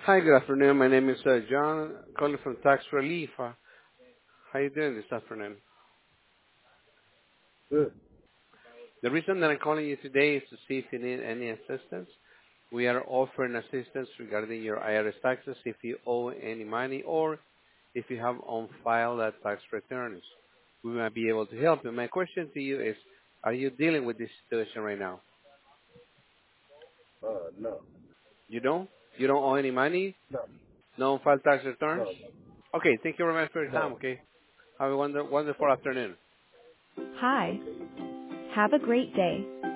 Hi, good afternoon. My name is John, calling from Tax Relief. How you doing this afternoon? Good. The reason that I'm calling you today is to see if you need any assistance. We are offering assistance regarding your IRS taxes if you owe any money or if you have on file that tax returns. We might be able to help you. My question to you is, are you dealing with this situation right now? No. You don't? You don't owe any money? No. No on file tax returns? No. Okay, thank you very much for your time, No. okay? Have a wonderful Okay. afternoon. Hi. Have a great day.